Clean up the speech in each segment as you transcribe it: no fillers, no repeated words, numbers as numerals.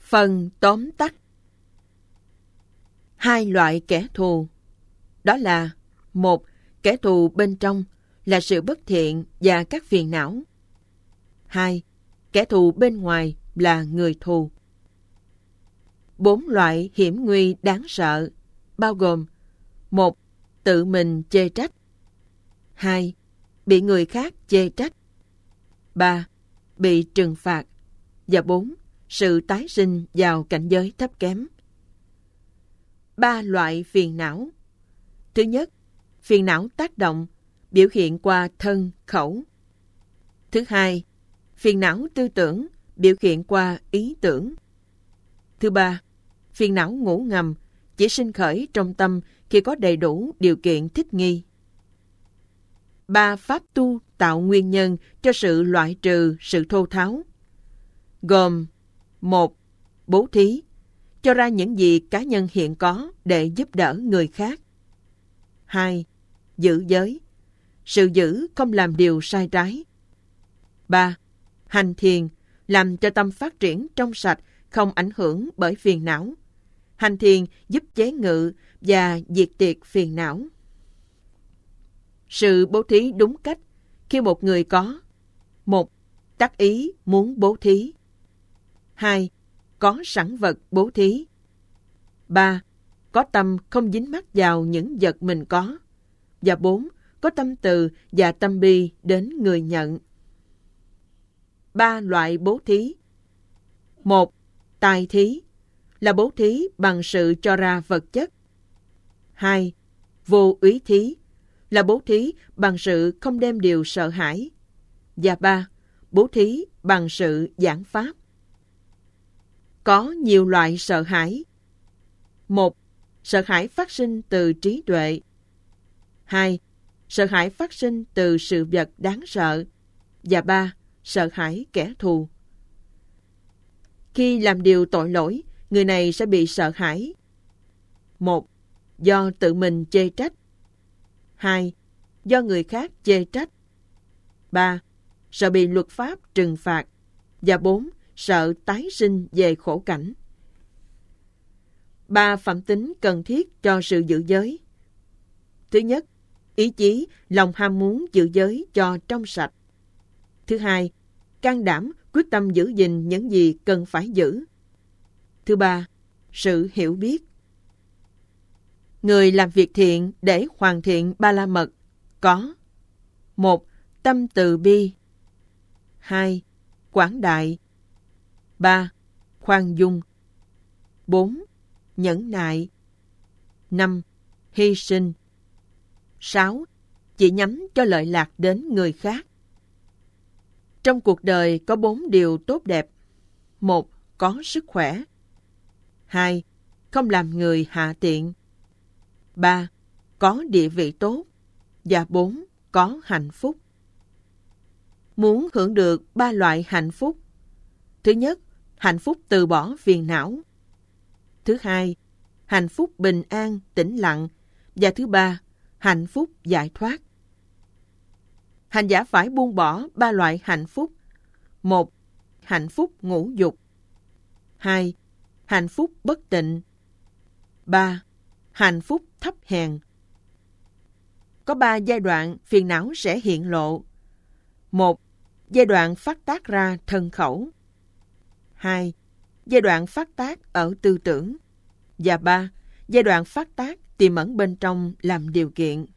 Phần tóm tắt. Hai loại kẻ thù, đó là: một, kẻ thù bên trong là sự bất thiện và các phiền não. Hai, kẻ thù bên ngoài là người thù. 4 loại hiểm nguy đáng sợ, bao gồm: 1. Tự mình chê trách. 2. Bị người khác chê trách. 3. Bị trừng phạt. Và 4. Sự tái sinh vào cảnh giới thấp kém. 3 loại phiền não. Thứ nhất, phiền não tác động, biểu hiện qua thân, khẩu. Thứ hai, phiền não tư tưởng, biểu hiện qua ý tưởng. Thứ ba, phiền não ngủ ngầm, chỉ sinh khởi trong tâm khi có đầy đủ điều kiện thích nghi. 3 pháp tu tạo nguyên nhân cho sự loại trừ sự thô tháo, gồm: 1. Bố thí, cho ra những gì cá nhân hiện có để giúp đỡ người khác. 2. Giữ giới, sự giữ không làm điều sai trái. 3. Hành thiền, làm cho tâm phát triển trong sạch, không ảnh hưởng bởi phiền não. Hành thiền giúp chế ngự và diệt tiệt phiền não. Sự bố thí đúng cách khi một người có: 1. Tác ý muốn bố thí. 2. Có sẵn vật bố thí. 3. Có tâm không dính mắc vào những vật mình có. Và 4. Có tâm từ và tâm bi đến người nhận. 3 loại bố thí. 1. Tài thí, là bố thí bằng sự cho ra vật chất. 2. Vô úy thí, là bố thí bằng sự không đem điều sợ hãi. Và 3. Bố thí bằng sự giảng pháp. Có nhiều loại sợ hãi. 1. Sợ hãi phát sinh từ trí tuệ. 2. Sợ hãi phát sinh từ sự vật đáng sợ. Và 3. Sợ hãi kẻ thù. Khi làm điều tội lỗi, người này sẽ bị sợ hãi. 1. Do tự mình chê trách. 2. Do người khác chê trách. 3. Sợ bị luật pháp trừng phạt. Và 4. Sợ tái sinh về khổ cảnh. 3 phẩm tính cần thiết cho sự giữ giới. Thứ nhất, ý chí, lòng ham muốn giữ giới cho trong sạch. Thứ hai, can đảm, quyết tâm giữ gìn những gì cần phải giữ. Thứ ba, sự hiểu biết. Người làm việc thiện để hoàn thiện ba la mật có: 1. Tâm từ bi. 2. Quảng đại. 3. Khoan dung. 4. Nhẫn nại. 5. Hy sinh. 6. Chỉ nhắm cho lợi lạc đến người khác. Trong cuộc đời có 4 điều tốt đẹp. 1. Có sức khỏe. 2. Không làm người hạ tiện. 3. Có địa vị tốt. Và 4. Có hạnh phúc. Muốn hưởng được 3 loại hạnh phúc: thứ nhất, hạnh phúc từ bỏ phiền não. Thứ hai, hạnh phúc bình an, tĩnh lặng. Và thứ ba, hạnh phúc giải thoát. Hành giả phải buông bỏ 3 loại hạnh phúc. 1. Hạnh phúc ngũ dục. 2. Hạnh phúc bất tịnh. 3. Hạnh phúc thấp hèn. Có 3 giai đoạn phiền não sẽ hiện lộ. 1. Giai đoạn phát tác ra thân khẩu. 2. Giai đoạn phát tác ở tư tưởng. Và 3. Giai đoạn phát tác tiềm ẩn bên trong làm điều kiện.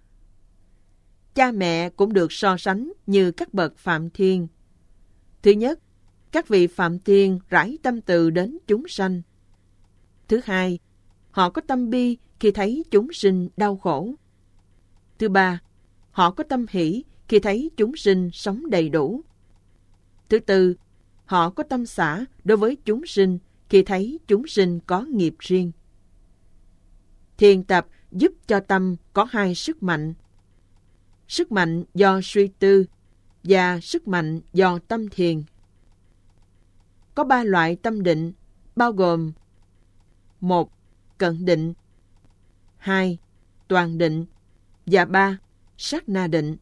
Cha mẹ cũng được so sánh như các bậc Phạm Thiên. Thứ nhất, các vị Phạm Thiên rải tâm từ đến chúng sanh. Thứ hai, họ có tâm bi khi thấy chúng sinh đau khổ. Thứ ba, họ có tâm hỷ khi thấy chúng sinh sống đầy đủ. Thứ tư, họ có tâm xả đối với chúng sinh khi thấy chúng sinh có nghiệp riêng. Thiền tập giúp cho tâm có 2 sức mạnh: sức mạnh do suy tư và sức mạnh do tâm thiền. Có 3 loại tâm định, bao gồm: 1. Cận định. 2. Toàn định. Và 3. Sát na định.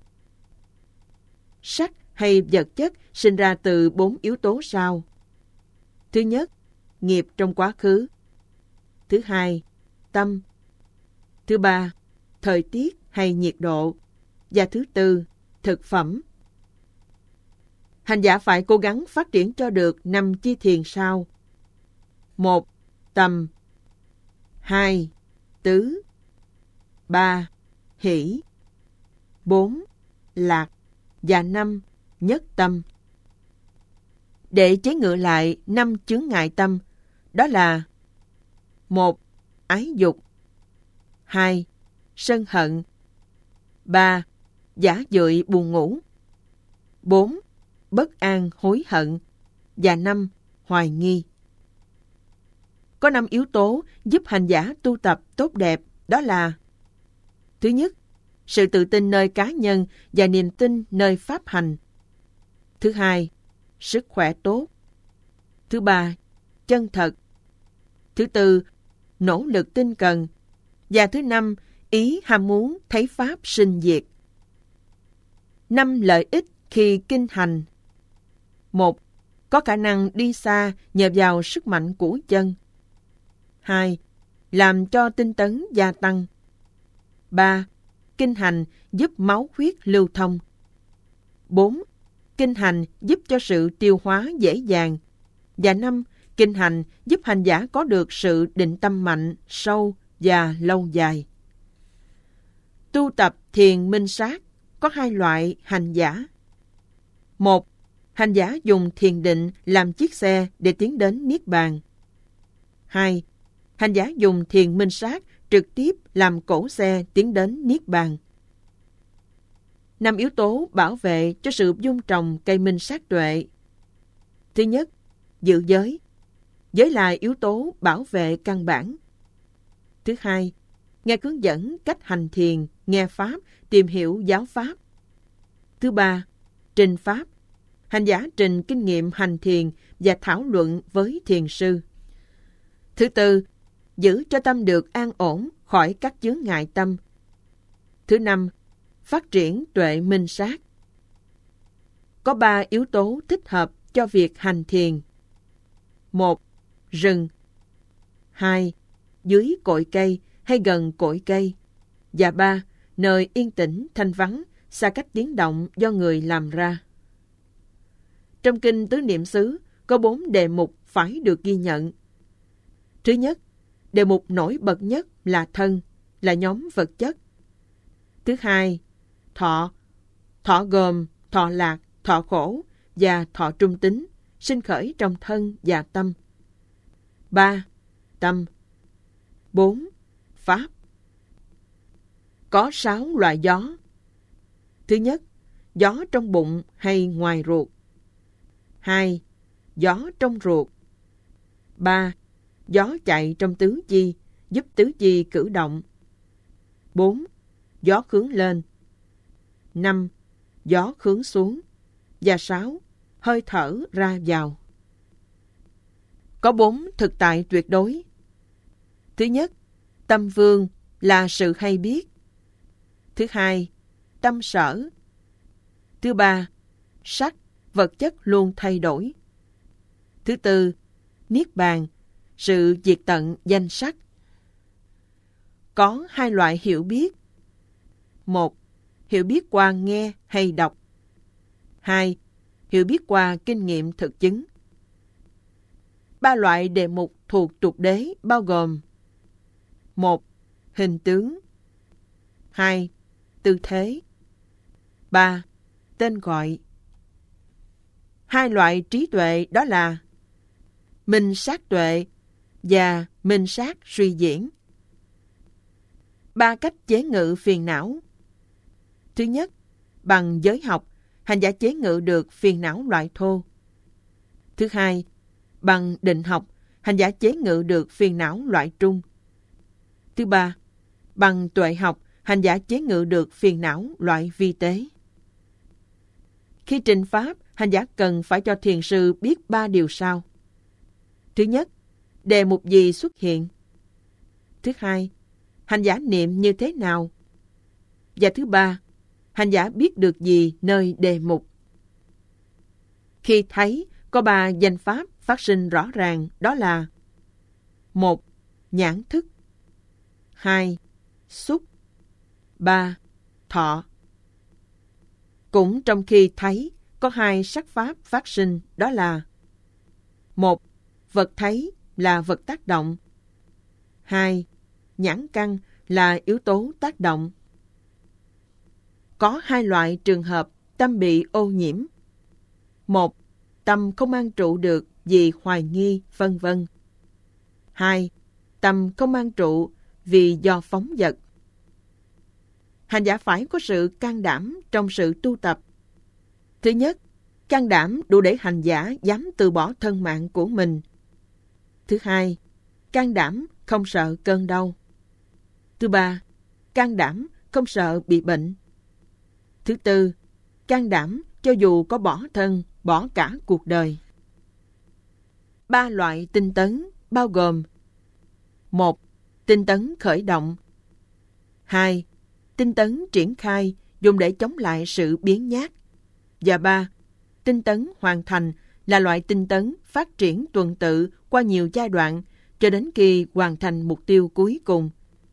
Sắc hay vật chất sinh ra từ 4 yếu tố sau. Thứ nhất, nghiệp trong quá khứ. Thứ hai, tâm. Thứ ba, thời tiết hay nhiệt độ. Và thứ tư, thực phẩm. Hành giả phải cố gắng phát triển cho được 5 chi thiền sau. 1. Tâm. 2. Tứ. 3. Hỷ. 4. Lạc. Và 5. Nhất tâm. Để chế ngự lại 5 chướng ngại tâm, đó là: 1. Ái dục. 2. Sân hận. 3. Giả dưỡi buồn ngủ. 4. Bất an hối hận. Và 5. Hoài nghi. Có 5 yếu tố giúp hành giả tu tập tốt đẹp, đó là: thứ nhất, sự tự tin nơi cá nhân và niềm tin nơi pháp hành. Thứ hai, sức khỏe tốt. Thứ ba, chân thật. Thứ tư, nỗ lực tinh cần. Và thứ năm, ý ham muốn thấy pháp sinh diệt. 5 lợi ích khi kinh hành. 1. Có khả năng đi xa nhờ vào sức mạnh của chân. 2. Làm cho tinh tấn gia tăng. 3. Kinh hành giúp máu huyết lưu thông. 4. Kinh hành giúp cho sự tiêu hóa dễ dàng. Và 5. Kinh hành giúp hành giả có được sự định tâm mạnh, sâu và lâu dài. Tu tập thiền minh sát có 2 loại hành giả. 1. Hành giả dùng thiền định làm chiếc xe để tiến đến Niết Bàn. 2. Hành giả dùng thiền minh sát trực tiếp làm cỗ xe tiến đến Niết Bàn. 5 yếu tố bảo vệ cho sự vun trồng cây minh sát tuệ. Thứ nhất, giữ giới. Giới là yếu tố bảo vệ căn bản. Thứ hai, nghe hướng dẫn cách hành thiền, nghe pháp, tìm hiểu giáo pháp. Thứ ba, trình pháp. Hành giả trình kinh nghiệm hành thiền và thảo luận với thiền sư. Thứ tư, giữ cho tâm được an ổn khỏi các chướng ngại tâm. Thứ năm, phát triển tuệ minh sát. Có 3 yếu tố thích hợp cho việc hành thiền. 1. Rừng. 2. Dưới cội cây hay gần cội cây. Và 3. Nơi yên tĩnh, thanh vắng, xa cách tiếng động do người làm ra. Trong kinh Tứ Niệm xứ có 4 đề mục phải được ghi nhận. Thứ nhất, đề mục nổi bật nhất là thân, là nhóm vật chất. Thứ hai, thọ. Thọ gồm thọ lạc, thọ khổ và thọ trung tính, sinh khởi trong thân và tâm. 3. Tâm. 4. Pháp. Có 6 loại gió. Thứ nhất, gió trong bụng hay ngoài ruột. 2. Gió trong ruột. 3. Gió chạy trong tứ chi, giúp tứ chi cử động. 4. Gió hướng lên. 5. Gió hướng xuống. Và 6. Hơi thở ra vào. Có 4 thực tại tuyệt đối. Thứ nhất, tâm vương là sự hay biết. Thứ hai, tâm sở. Thứ ba, sắc, vật chất luôn thay đổi. Thứ tư, niết bàn, sự diệt tận danh sắc. Có 2 loại hiểu biết. 1. Hiểu biết qua nghe hay đọc. 2. Hiểu biết qua kinh nghiệm thực chứng. 3 loại đề mục thuộc trục đế bao gồm: 1. Hình tướng. 2. Tư thế. 3. Tên gọi. 2 loại trí tuệ đó là minh sát tuệ và minh sát suy diễn. 3 cách chế ngự phiền não. Thứ nhất, bằng giới học, hành giả chế ngự được phiền não loại thô. Thứ hai, bằng định học, hành giả chế ngự được phiền não loại trung. Thứ ba, bằng tuệ học, hành giả chế ngự được phiền não loại vi tế. Khi trình pháp, hành giả cần phải cho thiền sư biết 3 điều sau. Thứ nhất, đề mục gì xuất hiện. Thứ hai, hành giả niệm như thế nào. Và thứ ba, hành giả biết được gì nơi đề mục. Khi thấy có 3 danh pháp phát sinh rõ ràng, đó là: 1. Nhãn thức. 2. Xúc. 3. Thọ. Cũng trong khi thấy, có 2 sắc pháp phát sinh, đó là: 1. Vật thấy là vật tác động. 2. Nhãn căn là yếu tố tác động. Có 2 loại trường hợp tâm bị ô nhiễm. 1. Tâm không an trụ được vì hoài nghi, vân vân. 2. Tâm không an trụ vì do phóng dật. Hành giả phải có sự can đảm trong sự tu tập. Thứ nhất, can đảm đủ để hành giả dám từ bỏ thân mạng của mình. Thứ hai, can đảm không sợ cơn đau. Thứ ba, can đảm không sợ bị bệnh. Thứ tư, can đảm cho dù có bỏ thân, bỏ cả cuộc đời. 3 loại tinh tấn bao gồm: 1. Tinh tấn khởi động. 2. Tinh tấn triển khai dùng để chống lại sự biếng nhác. Và 3. Tinh tấn hoàn thành là loại tinh tấn phát triển tuần tự qua nhiều giai đoạn cho đến khi hoàn thành mục tiêu cuối cùng.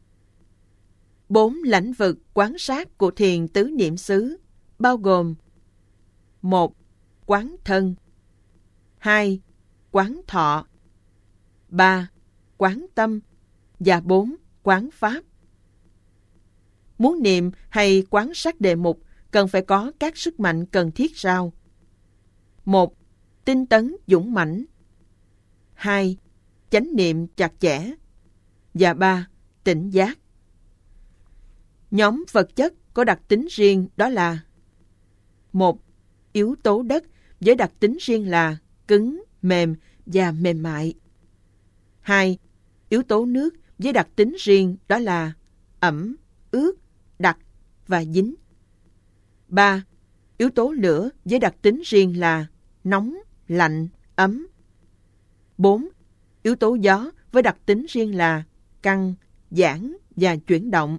4 lãnh vực quán sát của thiền tứ niệm xứ bao gồm: 1. Quán thân. 2. Quán thọ. 3. Quán tâm. Và 4. Quán pháp. Muốn niệm hay quán sát đề mục cần phải có các sức mạnh cần thiết sau: 1. Tinh tấn dũng mãnh. 2. Chánh niệm chặt chẽ. Và 3. Tỉnh giác. Nhóm vật chất có đặc tính riêng, đó là: 1. Yếu tố đất với đặc tính riêng là cứng, mềm và mềm mại. 2. Yếu tố nước với đặc tính riêng, đó là ẩm, ướt, đặc và dính. 3. Yếu tố lửa với đặc tính riêng là nóng, lạnh, ấm. 4. Yếu tố gió với đặc tính riêng là căng, giãn và chuyển động.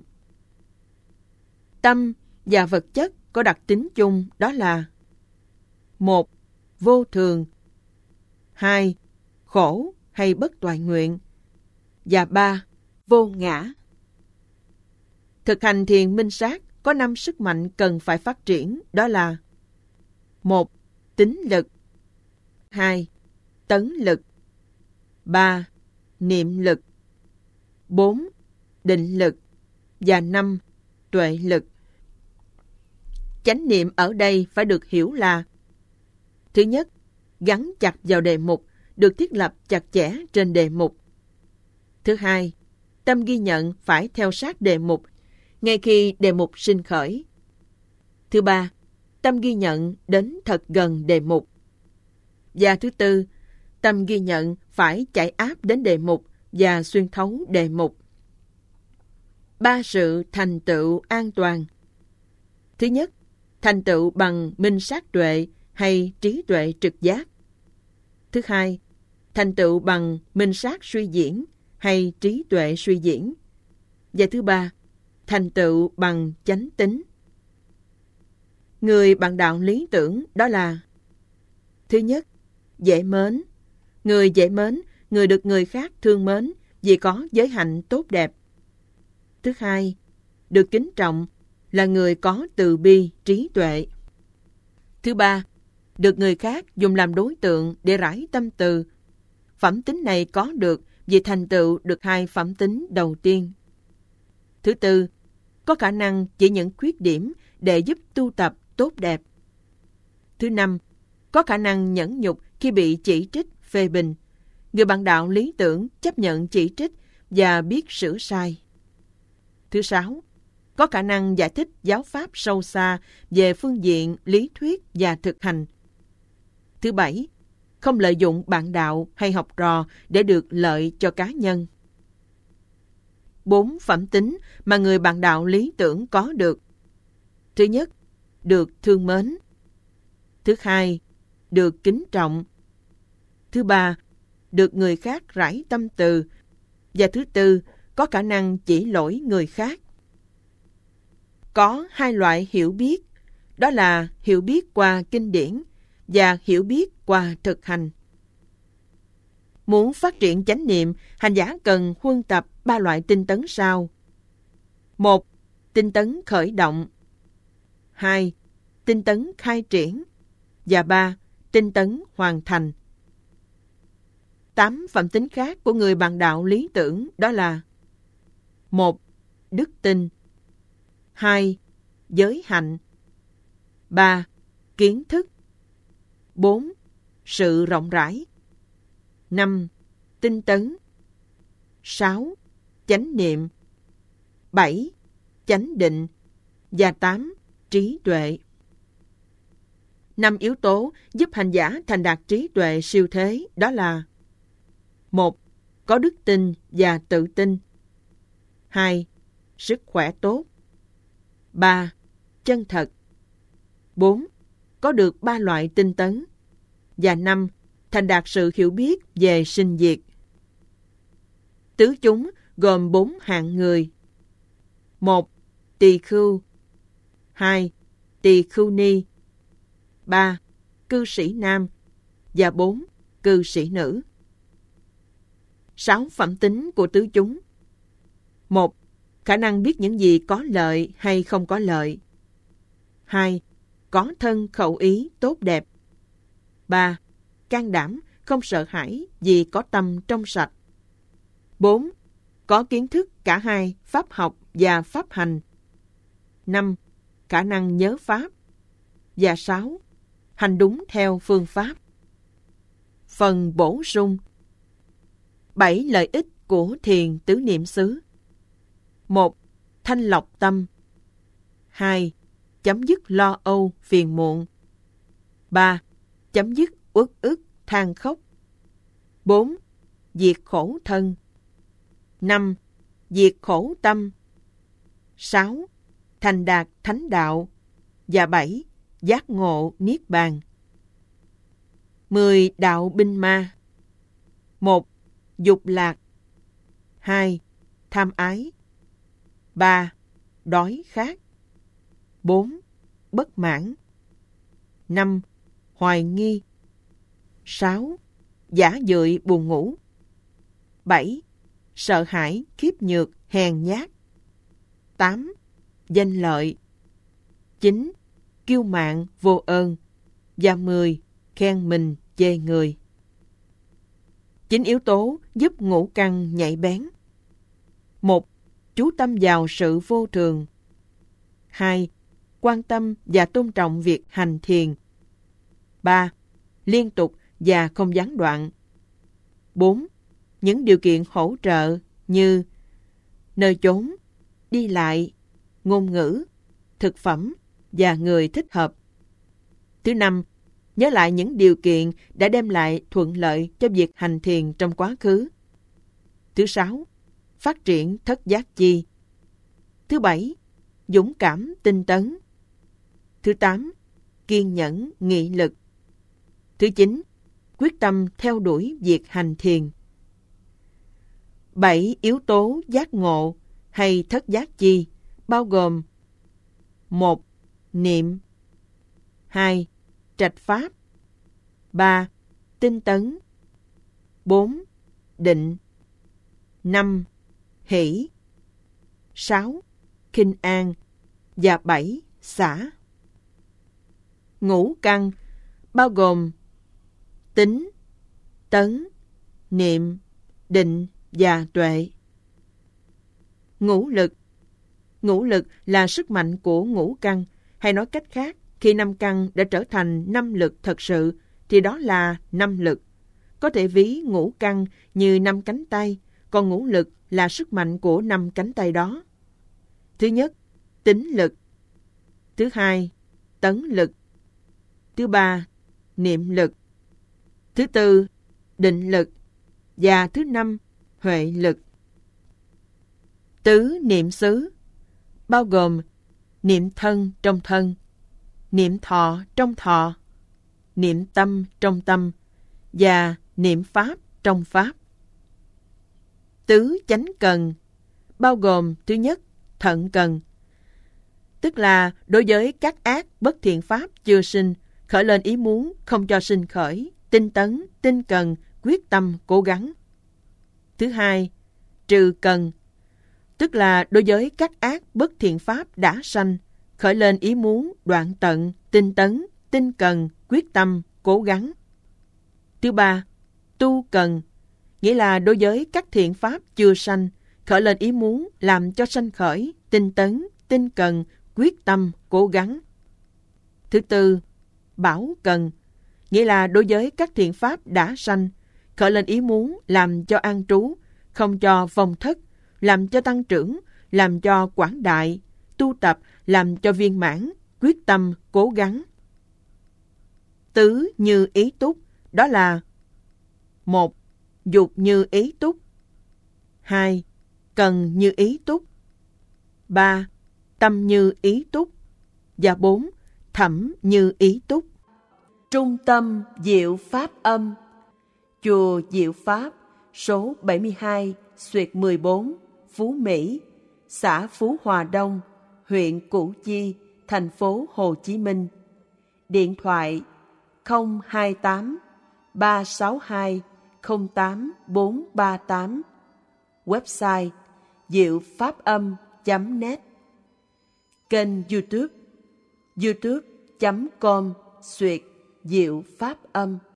Tâm và vật chất có đặc tính chung, đó là: 1. Vô thường. 2. Khổ hay bất toại nguyện. Và 3. Vô ngã. Thực hành thiền minh sát có 5 sức mạnh cần phải phát triển, đó là: 1. Tín lực. 2. Tấn lực. 3. Niệm lực. 4. Định lực. Và 5. Tuệ lực. Chánh niệm ở đây phải được hiểu là: thứ nhất, gắn chặt vào đề mục, được thiết lập chặt chẽ trên đề mục. Thứ hai, tâm ghi nhận phải theo sát đề mục, ngay khi đề mục sinh khởi. Thứ ba, tâm ghi nhận đến thật gần đề mục. Và thứ tư, tâm ghi nhận phải chạy áp đến đề mục và xuyên thấu đề mục. 3 sự thành tựu an toàn. Thứ nhất, thành tựu bằng minh sát tuệ hay trí tuệ trực giác. Thứ hai, thành tựu bằng minh sát suy diễn hay trí tuệ suy diễn. Và thứ ba, thành tựu bằng chánh tín. Người bạn đạo lý tưởng đó là: thứ nhất, dễ mến. Người dễ mến, người được người khác thương mến vì có giới hạnh tốt đẹp. Thứ hai, được kính trọng, là người có từ bi, trí tuệ. Thứ ba, được người khác dùng làm đối tượng để rải tâm từ. Phẩm tính này có được vì thành tựu được 2 phẩm tính đầu tiên. Thứ tư, có khả năng chỉ những khuyết điểm để giúp tu tập tốt đẹp. Thứ năm, có khả năng nhẫn nhục khi bị chỉ trích, phê bình. Người bạn đạo lý tưởng chấp nhận chỉ trích và biết sửa sai. Thứ sáu, có khả năng giải thích giáo pháp sâu xa về phương diện lý thuyết và thực hành. Thứ bảy, không lợi dụng bạn đạo hay học trò để được lợi cho cá nhân. 4 phẩm tính mà người bạn đạo lý tưởng có được. Thứ nhất, được thương mến. Thứ hai, được kính trọng. Thứ ba, được người khác rải tâm từ. Và thứ tư, có khả năng chỉ lỗi người khác. Có 2 loại hiểu biết, đó là hiểu biết qua kinh điển và hiểu biết qua thực hành. Muốn phát triển chánh niệm, hành giả cần huân tập 3 loại tinh tấn sau. 1. Tinh tấn khởi động. 2. Tinh tấn khai triển. Và 3. Tinh tấn hoàn thành. 8 phẩm tính khác của người bạn đạo lý tưởng đó là: 1. Đức tin. 2. Giới hạnh. 3. Kiến thức. 4. Sự rộng rãi. 5. Tinh tấn. 6. Chánh niệm. 7. Chánh định. Và 8. Trí tuệ. 5 yếu tố giúp hành giả thành đạt trí tuệ siêu thế đó là: 1. Có đức tin và tự tin. 2. Sức khỏe tốt. 3. Chân thật. 4. Có được 3 loại tinh tấn. Và 5. Thành đạt sự hiểu biết về sinh diệt. Tứ chúng gồm 4 hạng người. 1. Tỳ khưu. 2. Tỳ khưu ni. 3. Cư sĩ nam. Và 4. Cư sĩ nữ. 6 phẩm tính của tứ chúng. 1. Khả năng biết những gì có lợi hay không có lợi. 2. Có thân khẩu ý tốt đẹp. 3. Can đảm, không sợ hãi vì có tâm trong sạch. 4. Có kiến thức cả hai pháp học và pháp hành. 5. Khả năng nhớ pháp. Và 6. Hành đúng theo phương pháp. Phần bổ sung. 7 lợi ích của thiền tứ niệm xứ. 1. Thanh lọc tâm. 2. Chấm dứt lo âu, phiền muộn. 3. Chấm dứt uất ức, than khóc. 4. Diệt khổ thân. 5. Diệt khổ tâm. 6. Thành đạt thánh đạo. Và 7. Giác ngộ niết bàn. 10 đạo binh ma. 1. Dục lạc. 2. Tham ái. 3. Đói khát. 4. Bất mãn. 5. Hoài nghi. 6. Giả dưỡi buồn ngủ. 7. Sợ hãi, khiếp nhược, hèn nhát. 8. Danh lợi. 9. Kiêu mạn, vô ơn. Và 10. Khen mình, chê người. 9 yếu tố giúp ngũ căn nhạy bén. 1. Chú tâm vào sự vô thường. 2. Quan tâm và tôn trọng việc hành thiền. 3. Liên tục và không gián đoạn. 4. Những điều kiện hỗ trợ như nơi chốn, đi lại, ngôn ngữ, thực phẩm và người thích hợp. Thứ 5. Nhớ lại những điều kiện đã đem lại thuận lợi cho việc hành thiền trong quá khứ. Thứ 6. Phát triển thất giác chi. Thứ 7. Dũng cảm tinh tấn. Thứ 8. Kiên nhẫn nghị lực. Thứ 9. Quyết tâm theo đuổi việc hành thiền. 7 yếu tố giác ngộ hay thất giác chi bao gồm: 1. Niệm. 2. Trạch pháp. 3. Tinh tấn. 4. Định. 5. Hỷ. 6. Khinh an. Và 7. Xả. Ngũ căn bao gồm tính, tấn, niệm, định và tuệ. Ngũ lực. Ngũ lực là sức mạnh của ngũ căn, hay nói cách khác, khi 5 căn đã trở thành 5 lực thật sự, thì đó là 5 lực. Có thể ví ngũ căn như 5 cánh tay, còn ngũ lực là sức mạnh của 5 cánh tay đó. Thứ nhất, tính lực. Thứ 2, tấn lực. Thứ 3, niệm lực. Thứ 4, định lực. Và thứ 5, huệ lực. Tứ niệm xứ bao gồm niệm thân trong thân, niệm thọ trong thọ, niệm tâm trong tâm và niệm pháp trong pháp. Tứ chánh cần bao gồm thứ nhất, thận cần, tức là đối với các ác bất thiện pháp chưa sinh, khởi lên ý muốn không cho sinh khởi, tinh tấn, tinh cần, quyết tâm, cố gắng. Thứ hai, trừ cần, tức là đối với các ác bất thiện pháp đã sanh, khởi lên ý muốn, đoạn tận, tinh tấn, tinh cần, quyết tâm, cố gắng. Thứ ba, tu cần, nghĩa là đối với các thiện pháp chưa sanh, khởi lên ý muốn làm cho sanh khởi, tinh tấn, tinh cần, quyết tâm, cố gắng. Thứ tư, bảo cần, nghĩa là đối với các thiện pháp đã sanh, khởi lên ý muốn làm cho an trú, không cho vong thất, làm cho tăng trưởng, làm cho quảng đại, tu tập làm cho viên mãn, quyết tâm, cố gắng. Tứ như ý túc, đó là: 1. Dục như ý túc. 2. Cần như ý túc. 3. Tâm như ý túc. Và 4. Thẩm như ý túc. Trung tâm Diệu Pháp Âm, Chùa Diệu Pháp, số 72/14, Phú Mỹ, xã Phú Hòa Đông, huyện Củ Chi, thành phố Hồ Chí Minh. Điện thoại 028 362 08438. Website diệu-pháp-âm.net. Kênh YouTube youtube.com/Diệu Pháp Âm.